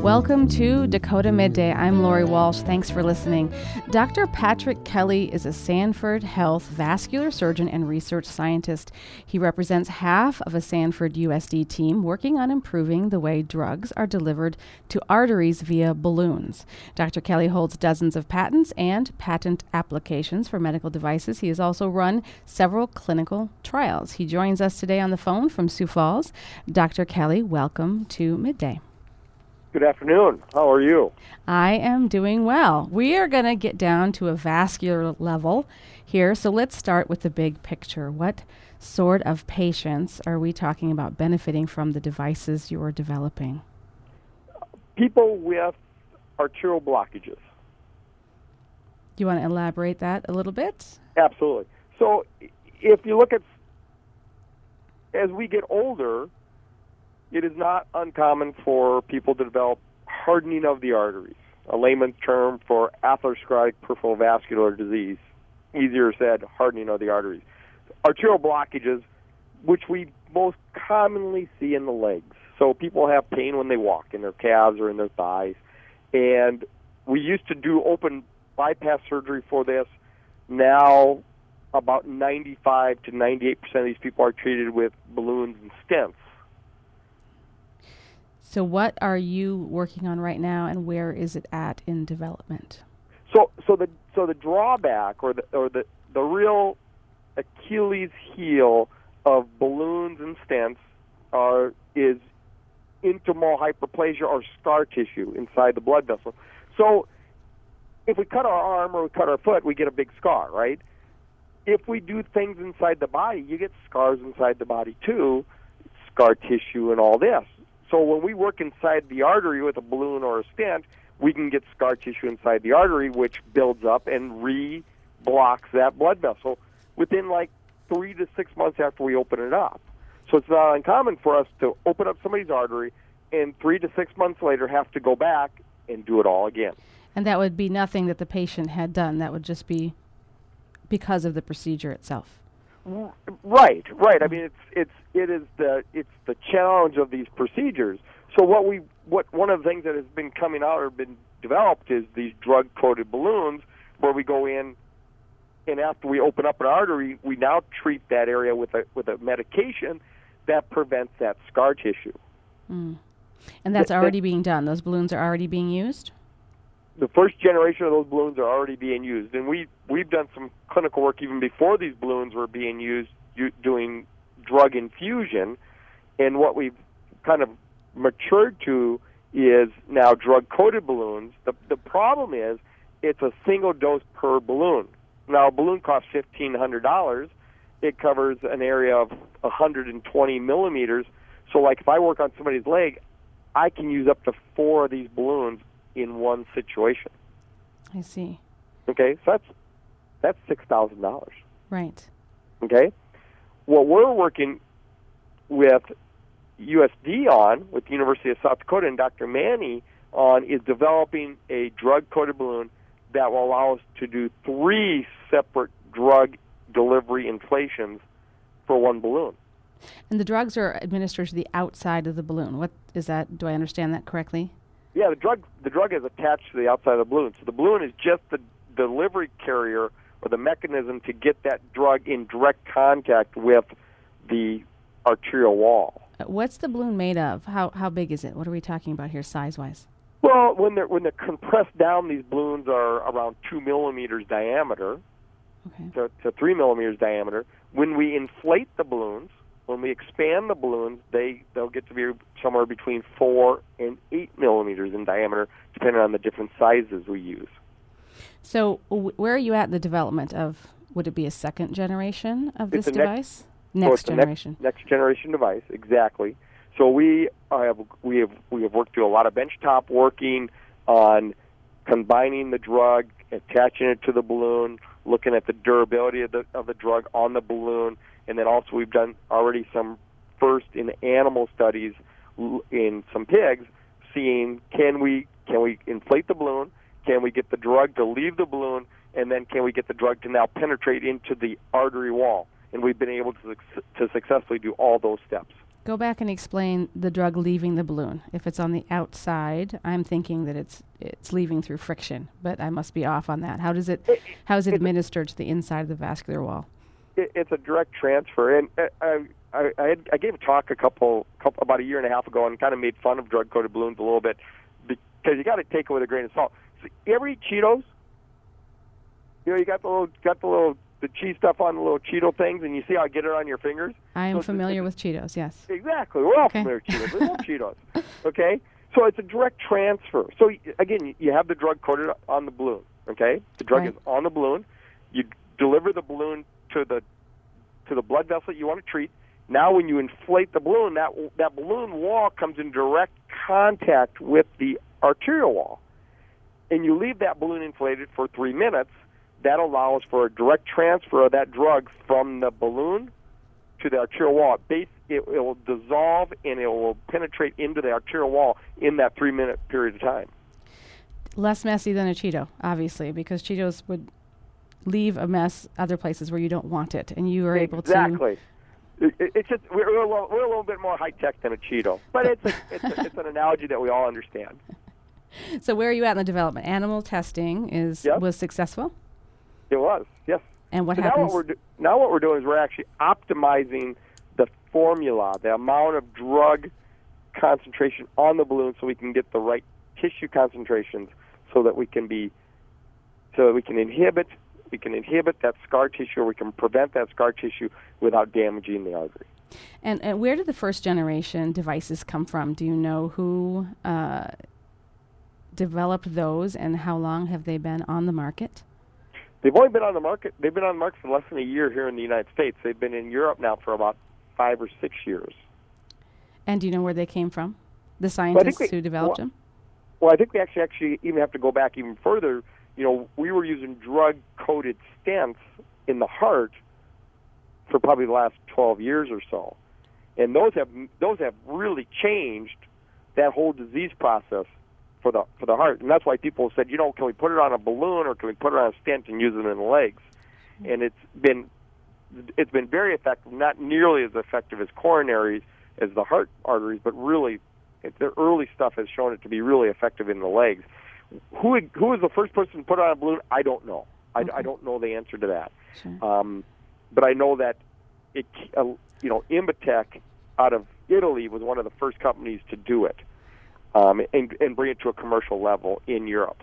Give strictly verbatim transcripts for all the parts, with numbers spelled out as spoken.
Welcome to Dakota Midday. I'm Lori Walsh. Thanks for listening. Doctor Patrick Kelly is a Sanford Health vascular surgeon and research scientist. He represents half of a Sanford U S D team working on improving the way drugs are delivered to arteries via balloons. Doctor Kelly holds dozens of patents and patent applications for medical devices. He has also run several clinical trials. He joins us today on the phone from Sioux Falls. Doctor Kelly, welcome to Midday. Good afternoon. How are you? I am doing well. We are going to get down to a vascular level here, so let's start with the big picture. What sort of patients are we talking about benefiting from the devices you are developing? People with arterial blockages. Do you want to elaborate that a little bit? Absolutely. So if you look at, as we get older, it is not uncommon for people to develop hardening of the arteries, a layman's term for atherosclerotic peripheral vascular disease. Easier said, hardening of the arteries. Arterial blockages, which we most commonly see in the legs. So people have pain when they walk in their calves or in their thighs. And we used to do open bypass surgery for this. Now about ninety-five to ninety-eight percent of these people are treated with balloons and stents. So what are you working on right now, and where is it at in development? So, so the so the drawback, or the or the the real Achilles heel of balloons and stents, are is intimal hyperplasia or scar tissue inside the blood vessel. So, if we cut our arm or we cut our foot, we get a big scar, right? If we do things inside the body, you get scars inside the body too, scar tissue and all this. So when we work inside the artery with a balloon or a stent, we can get scar tissue inside the artery, which builds up and re-blocks that blood vessel within like three to six months after we open it up. So it's not uncommon for us to open up somebody's artery and three to six months later have to go back and do it all again. And that would be nothing that the patient had done. That would just be because of the procedure itself. Right, right. I mean, it's it's it is the it's the challenge of these procedures. So what we what one of the things that has been coming out or been developed is these drug-coated balloons, where we go in, and after we open up an artery, we now treat that area with a with a medication that prevents that scar tissue. Mm. And that's Th- already being done. Those balloons are already being used? The first generation of those balloons are already being used, and we we've done some clinical work even before these balloons were being used, u- doing drug infusion, and what we've kind of matured to is now drug-coated balloons. The the problem is it's a single dose per balloon. Now a balloon costs fifteen hundred dollars. It covers an area of one hundred twenty millimeters. So like if I work on somebody's leg, I can use up to four of these balloons in one situation. I see. Okay, so that's that's six thousand dollars. Right. Okay, what we're working with U S D on, with the University of South Dakota and Doctor Manny on, is developing a drug-coated balloon that will allow us to do three separate drug delivery inflations for one balloon. And the drugs are administered to the outside of the balloon. What is that? Do I understand that correctly? Yeah, the drug the drug is attached to the outside of the balloon. So the balloon is just the delivery carrier or the mechanism to get that drug in direct contact with the arterial wall. Uh, What's the balloon made of? How how big is it? What are we talking about here size-wise? Well, when they're when they're compressed down, these balloons are around two millimeters diameter Okay. to, to three millimeters diameter. When we inflate the balloons, when we expand the balloons, they, they'll get to be somewhere between four and eight millimeters in diameter, depending on the different sizes we use. So w- where are you at in the development of, would it be a second generation of It's this a next- device? So Next it's the generation. Next, next generation device, exactly. So we have we have we have worked through a lot of benchtop working on combining the drug, attaching it to the balloon, looking at the durability of the of the drug on the balloon, and then also we've done already some first in animal studies l- in some pigs, seeing can we can we inflate the balloon, can we get the drug to leave the balloon, and then can we get the drug to now penetrate into the artery wall? And we've been able to to successfully do all those steps. Go back and explain the drug leaving the balloon. If it's on the outside, I'm thinking that it's it's leaving through friction, but I must be off on that. How does it, it how is it administered to the inside of the vascular wall? It, it's a direct transfer, and uh, I I, I, had, I gave a talk a couple, couple about a year and a half ago, and kind of made fun of drug-coated balloons a little bit because you got to take it with a grain of salt. So you ever eat Cheetos? You know, you got the little got the little the cheese stuff on the little Cheeto things, and you see how I get it on your fingers? I am so familiar it's, with Cheetos, yes. Exactly. We're all okay. familiar with Cheetos. We love Cheetos. Okay? So it's a direct transfer. So, again, you have the drug coated on the balloon, okay? The drug right. is on the balloon. You deliver the balloon to the to the blood vessel you want to treat. Now when you inflate the balloon, that that balloon wall comes in direct contact with the arterial wall. And you leave that balloon inflated for three minutes. That allows for a direct transfer of that drug from the balloon to the arterial wall. It, it will dissolve and it will penetrate into the arterial wall in that three-minute period of time. Less messy than a Cheeto, obviously, because Cheetos would leave a mess other places where you don't want it, and you are able to... Exactly. It, it's just, we're, we're, a little, we're a little bit more high-tech than a Cheeto, but it's, a, it's, a, it's an analogy that we all understand. So where are you at in the development? Animal testing is yep. was successful? It was, yes. And what so happens? Now what, we're do- now what we're doing is we're actually optimizing the formula, the amount of drug concentration on the balloon so we can get the right tissue concentrations so that we can be, so that we can inhibit, we can inhibit that scar tissue, or we can prevent that scar tissue without damaging the artery. And, and where did the first generation devices come from? Do you know who uh, developed those, and how long have they been on the market? They've only been on the market. They've been on the market for less than a year here in the United States. They've been in Europe now for about five or six years. And do you know where they came from? The scientists well, we, who developed well, them? Well, I think we actually actually even have to go back even further. You know, we were using drug-coated stents in the heart for probably the last twelve years or so, and those have those have really changed that whole disease process for the for the heart. And that's why people said, you know, can we put it on a balloon or can we put it on a stent and use it in the legs? And it's been it's been very effective, not nearly as effective as coronaries, as the heart arteries, but really it, the early stuff has shown it to be really effective in the legs. Who who was the first person to put on a balloon? I don't know. I, okay. I don't know the answer to that. Sure. Um, but I know that it, uh, you know, Invetech out of Italy was one of the first companies to do it. Um, and, and bring it to a commercial level in Europe.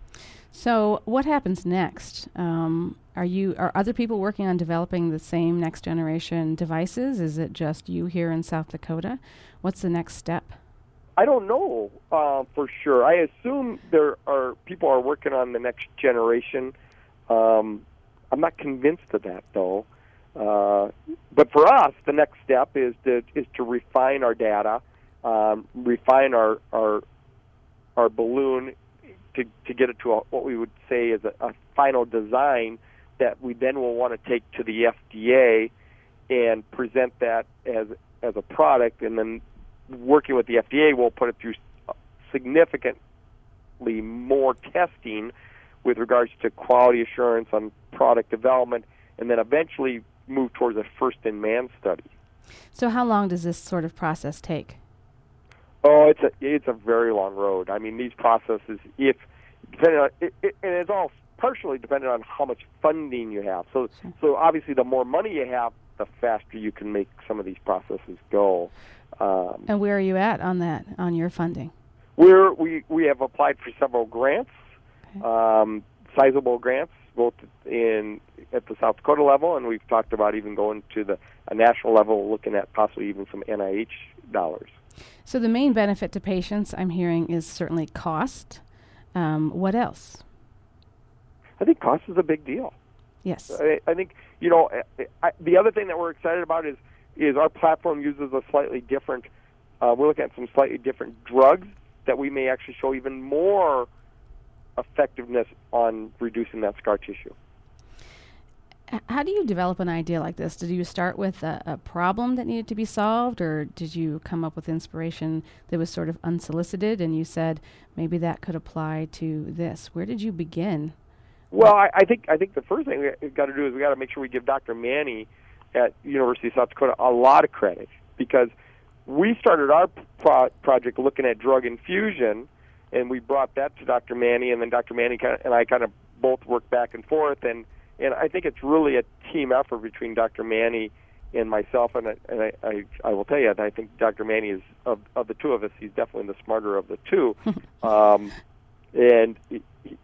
So, what happens next? Um, are you are other people working on developing the same next generation devices? Is it just you here in South Dakota? What's the next step? I don't know uh, for sure. I assume there are people are working on the next generation. Um, I'm not convinced of that though. Uh, but for us, the next step is to is to refine our data. Um, refine our, our our balloon to to get it to a, what we would say is a, a final design that we then will want to take to the F D A and present that as as a product, and then working with the F D A, we'll put it through significantly more testing with regards to quality assurance on product development, and then eventually move towards a first-in-man study. So how long does this sort of process take? Oh, it's a it's a very long road. I mean, these processes, if depending on, it, it, and it's all partially dependent on how much funding you have. So, sure. so obviously, the more money you have, the faster you can make some of these processes go. Um, and where are you at on that, on your funding? We're we we have applied for several grants, okay. um, sizable grants, both in at the South Dakota level, and we've talked about even going to the a national level, looking at possibly even some N I H dollars. So the main benefit to patients, I'm hearing, is certainly cost. Um, what else? I think cost is a big deal. Yes. I, I think, you know, I, I, the other thing that we're excited about is is our platform uses a slightly different, uh, we're looking at some slightly different drugs that we may actually show even more effectiveness on reducing that scar tissue. How do you develop an idea like this? Did you start with a, a problem that needed to be solved, or did you come up with inspiration that was sort of unsolicited and you said, maybe that could apply to this? Where did you begin? Well, I, I think I think the first thing we've got to do is we've got to make sure we give Doctor Manny at University of South Dakota a lot of credit, because we started our pro- project looking at drug infusion, and we brought that to Doctor Manny, and then Doctor Manny kind of, and I kind of both worked back and forth, and, and I think it's really a team effort between Doctor Manny and myself, and, I, and I, I, I will tell you, I think Doctor Manny is, of, of the two of us, he's definitely the smarter of the two, um, and he, he,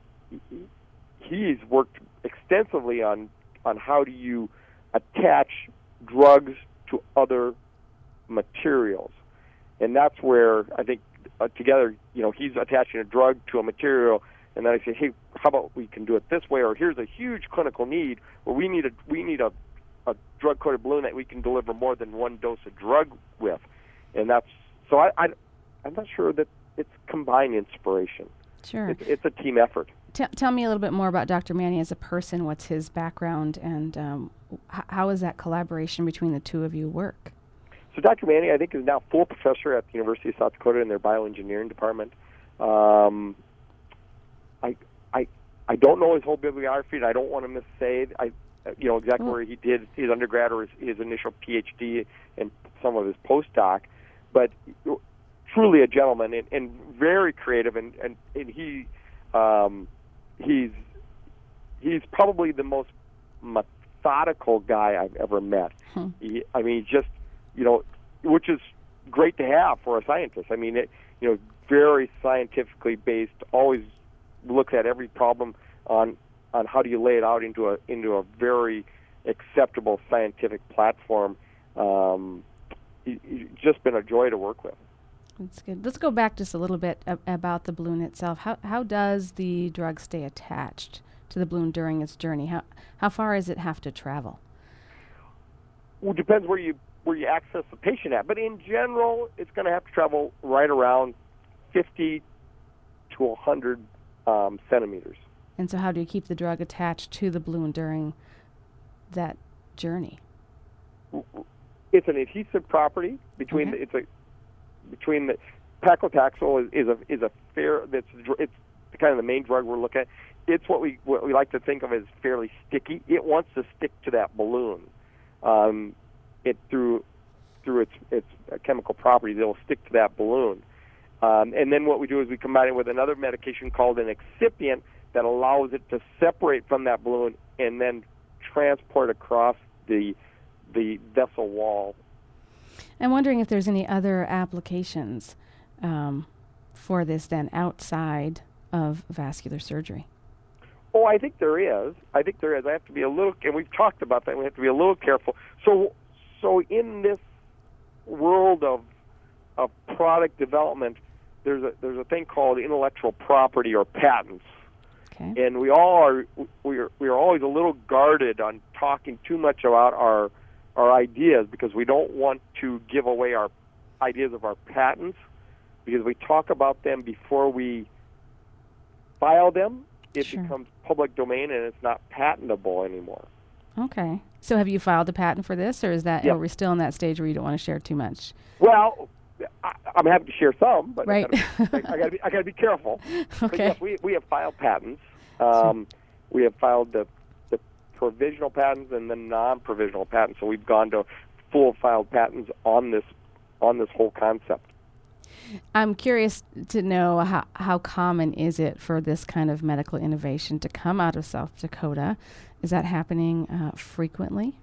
he's worked extensively on, on how do you attach drugs to other materials, and that's where I think uh, together, you know, he's attaching a drug to a material, and then I say, hey, how about we can do it this way? Or here's a huge clinical need where we need a we need a, a drug-coated balloon that we can deliver more than one dose of drug with, and that's so I, I I'm not sure that it's combined inspiration. Sure, it's, it's a team effort. T- tell me a little bit more about Doctor Manny as a person. What's his background, and um, h- how is that collaboration between the two of you work? So Doctor Manny, I think, is now full professor at the University of South Dakota in their bioengineering department. Um, I, I, I don't know his whole bibliography, and I don't want to missay, I, you know, exactly Cool. where he did his undergrad or his, his initial PhD and some of his postdoc, but truly a gentleman and, and very creative, and and, and he, um, he's he's probably the most methodical guy I've ever met. Hmm. He, I mean, just you know, which is great to have for a scientist. I mean, it, you know, very scientifically based, always looks at every problem on on how do you lay it out into a into a very acceptable scientific platform. Um, he, he's just been a joy to work with. That's good. Let's go back just a little bit ab- about the balloon itself. How how does the drug stay attached to the balloon during its journey? How how far does it have to travel? Well, it depends where you where you access the patient at, but in general, it's going to have to travel right around fifty to one hundred um, centimeters. And so how do you keep the drug attached to the balloon during that journey? It's an adhesive property between Okay. the, it's a between the paclitaxel is, is a is a fair that's it's kind of the main drug we're looking at. It's what we what we like to think of as fairly sticky. It wants to stick to that balloon. Um, it through through its its chemical properties, it will stick to that balloon. Um, and then what we do is we combine it with another medication called an excipient that allows it to separate from that balloon and then transport across the the vessel wall. I'm wondering if there's any other applications um, for this then outside of vascular surgery. Oh, I think there is. I think there is. I have to be a little, and we've talked about that. We have to be a little careful. So, so in this world of of product development, there's a there's a thing called intellectual property or patents, Okay. and we all are we are we are always a little guarded on talking too much about our our ideas because we don't want to give away our ideas of our patents because we talk about them before we file them. It Sure. becomes public domain and it's not patentable anymore. Okay. So have you filed a patent for this, or is that Yeah. are we still in that stage where you don't want to share too much? Well, I, I'm happy to share some, but Right. I gotta, I, I gotta be I gotta be careful. But Okay. yes, we we have filed patents. Um, we have filed the the provisional patents and the non-provisional patents. So we've gone to full filed patents on this on this whole concept. I'm curious to know how, how common is it for this kind of medical innovation to come out of South Dakota? Is that happening uh, frequently?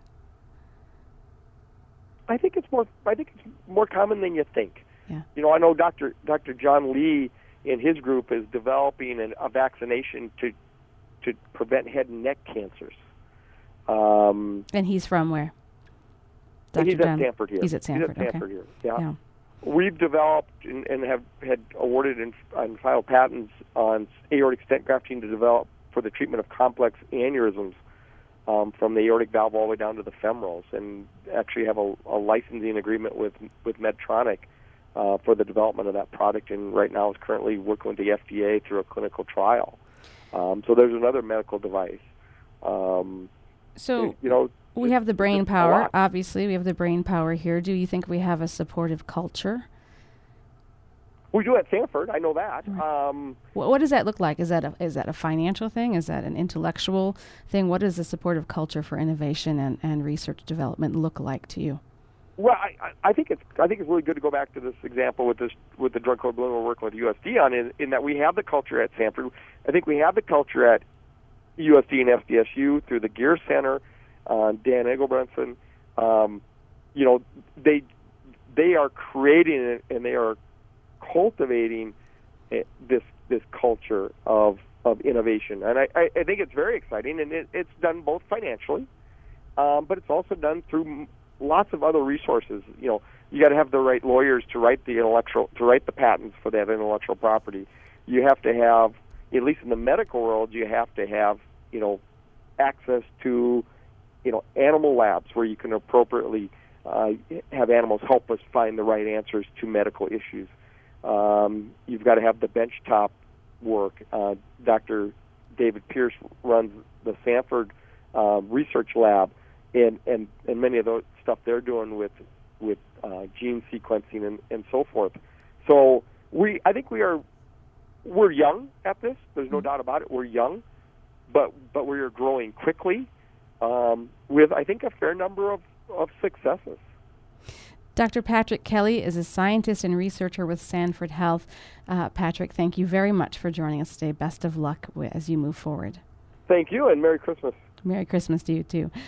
I think it's more. I think it's more common than you think. Yeah. You know, I know Doctor Doctor John Lee in his group is developing an, a vaccination to to prevent head and neck cancers. Um, And he's from where? and he's John- at Stanford here. He's at Stanford, He's at Stanford okay. here. Yeah. Yeah. We've developed and, and have had awarded and, and filed patents on aortic stent grafting to develop for the treatment of complex aneurysms um, from the aortic valve all the way down to the femorals, and actually have a, a licensing agreement with with Medtronic uh, for the development of that product, and right now is currently working with the F D A through a clinical trial. Um, so there's another medical device. Um, So you know, we have the brain it's a power. lot. Obviously, we have the brain power here. Do you think we have a supportive culture? We do at Stanford. I know that. Right. Um, Wh- what does that look like? Is that a, is that a financial thing? Is that an intellectual thing? What does the supportive culture for innovation and, and research development look like to you? Well, I, I think it's I think it's really good to go back to this example with this with the drug code balloon we're working with U S D on, in, in that we have the culture at Sanford. I think we have the culture at U S D and F D S U through the Gear Center, uh, Dan Engelbranson. Um, you know, they they are creating it and they are cultivating it, this this culture of of innovation, and I, I, I think it's very exciting, and it, it's done both financially, um, but it's also done through lots of other resources. You know, you got to have the right lawyers to write the intellectual to write the patents for that intellectual property. You have to have, at least in the medical world, you have to have you know access to you know animal labs where you can appropriately uh, have animals help us find the right answers to medical issues. Um, you've got to have the benchtop work. Uh, Doctor David Pierce runs the Sanford uh, Research Lab, and, and, and many of those stuff they're doing with with uh, gene sequencing and, and so forth. So we, I think we are, we're young at this. There's no doubt about it. We're young, but but we are growing quickly um, with, I think, a fair number of, of successes. Doctor Patrick Kelly is a scientist and researcher with Sanford Health. Uh, Patrick, thank you very much for joining us today. Best of luck w- as you move forward. Thank you, and Merry Christmas. Merry Christmas to you, too.